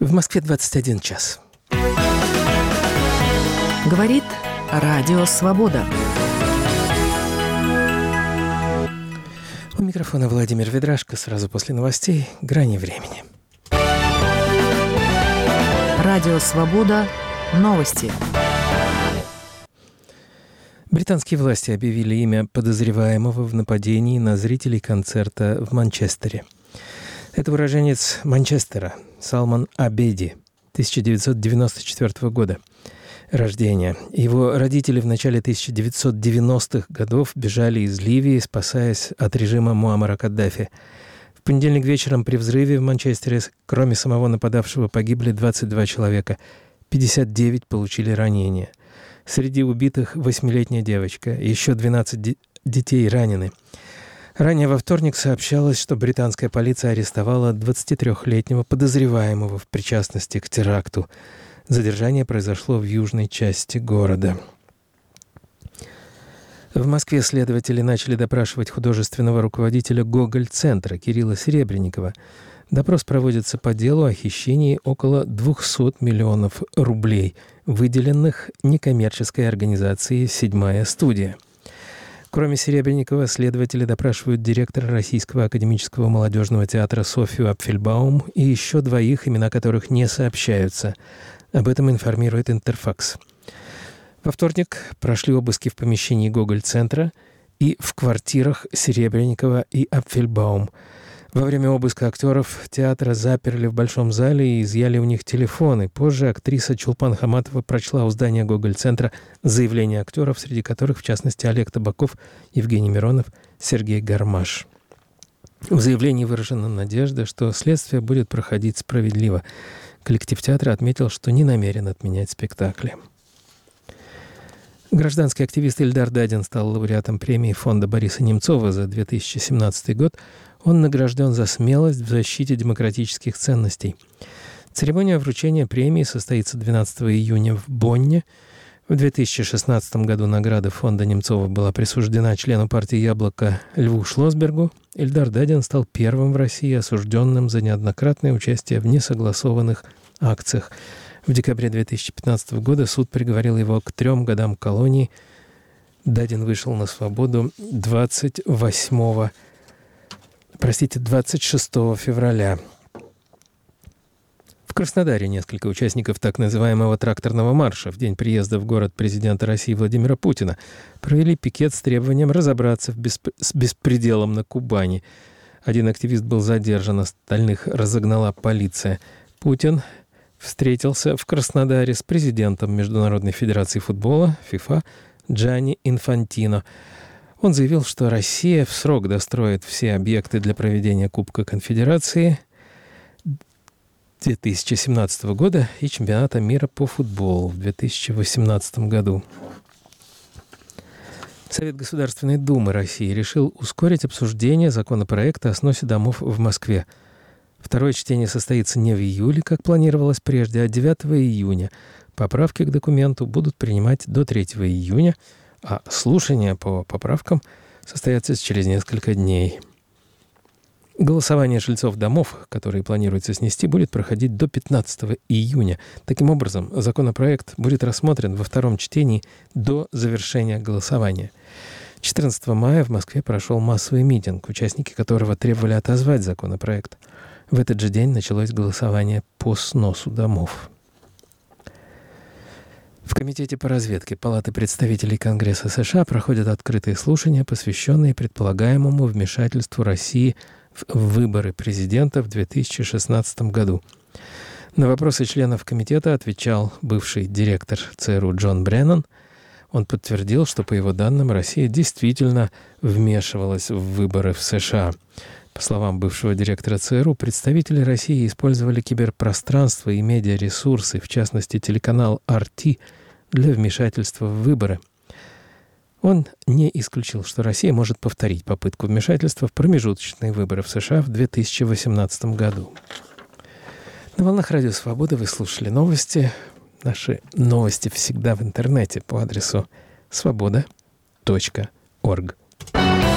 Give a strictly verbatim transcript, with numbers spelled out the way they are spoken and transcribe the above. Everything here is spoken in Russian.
В Москве двадцать один час. Говорит Радио Свобода. У микрофона Владимир Ведрашко. Сразу после новостей «Грани времени». Радио Свобода. Новости. Британские власти объявили имя подозреваемого в нападении на зрителей концерта в Манчестере. Это уроженец Манчестера Салман Абеди, тысяча девятьсот девяносто четвёртого года рождения. Его родители в начале тысяча девятьсот девяностых годов бежали из Ливии, спасаясь от режима Муаммара Каддафи. В понедельник вечером при взрыве в Манчестере, кроме самого нападавшего, погибли двадцать два человека, пятьдесят девять получили ранения. Среди убитых восьмилетняя девочка, еще двенадцать де- детей ранены. Ранее во вторник сообщалось, что британская полиция арестовала двадцатитрёхлетнего подозреваемого в причастности к теракту. Задержание произошло в южной части города. В Москве следователи начали допрашивать художественного руководителя Гоголь-центра Кирилла Серебренникова. Допрос проводится по делу о хищении около двухсот миллионов рублей, выделенных некоммерческой организацией «Седьмая студия». Кроме Серебренникова, следователи допрашивают директора Российского академического молодежного театра Софью Апфельбаум и еще двоих, имена которых не сообщаются. Об этом информирует Интерфакс. Во вторник прошли обыски в помещении Гоголь-центра и в квартирах Серебренникова и Апфельбаум. Во время обыска актеров театра заперли в большом зале и изъяли у них телефоны. Позже актриса Чулпан Хаматова прочла у здания Гоголь-центра заявления актеров, среди которых, в частности, Олег Табаков, Евгений Миронов, Сергей Гармаш. В заявлении выражена надежда, что следствие будет проходить справедливо. Коллектив театра отметил, что не намерен отменять спектакли. Гражданский активист Ильдар Дадин стал лауреатом премии фонда Бориса Немцова за две тысячи семнадцатый год. Он награжден за смелость в защите демократических ценностей. Церемония вручения премии состоится двенадцатого июня в Бонне. В две тысячи шестнадцатом году награда фонда Немцова была присуждена члену партии «Яблоко» Льву Шлосбергу. Ильдар Дадин стал первым в России осужденным за неоднократное участие в несогласованных акциях. В декабре две тысячи пятнадцатого года суд приговорил его к трем годам колонии. Дадин вышел на свободу двадцать восьмого, простите, двадцать шестого февраля. В Краснодаре несколько участников так называемого тракторного марша в день приезда в город президента России Владимира Путина провели пикет с требованием разобраться в бесп... с беспределом на Кубани. Один активист был задержан, остальных разогнала полиция. Путин встретился в Краснодаре с президентом Международной федерации футбола ФИФА Джанни Инфантино. Он заявил, что Россия в срок достроит все объекты для проведения Кубка Конфедерации две тысячи семнадцатого года и чемпионата мира по футболу в две тысячи восемнадцатом году. Совет Государственной Думы России решил ускорить обсуждение законопроекта о сносе домов в Москве. Второе чтение состоится не в июле, как планировалось прежде, а девятого июня. Поправки к документу будут принимать до третьего июня, а слушания по поправкам состоятся через несколько дней. Голосование жильцов домов, которые планируется снести, будет проходить до пятнадцатого июня. Таким образом, законопроект будет рассмотрен во втором чтении до завершения голосования. четырнадцатого мая в Москве прошел массовый митинг, участники которого требовали отозвать законопроект. В этот же день началось голосование по сносу домов. В Комитете по разведке Палаты представителей Конгресса США проходят открытые слушания, посвященные предполагаемому вмешательству России в выборы президента в две тысячи шестнадцатом году. На вопросы членов комитета отвечал бывший директор ЦРУ Джон Бреннан. Он подтвердил, что, по его данным, Россия действительно вмешивалась в выборы в США. По словам бывшего директора ЦРУ, представители России использовали киберпространство и медиаресурсы, в частности телеканал ар ти, для вмешательства в выборы. Он не исключил, что Россия может повторить попытку вмешательства в промежуточные выборы в США в две тысячи восемнадцатом году. На волнах Радио Свобода вы слушали новости. Наши новости всегда в интернете по адресу свобода точка орг.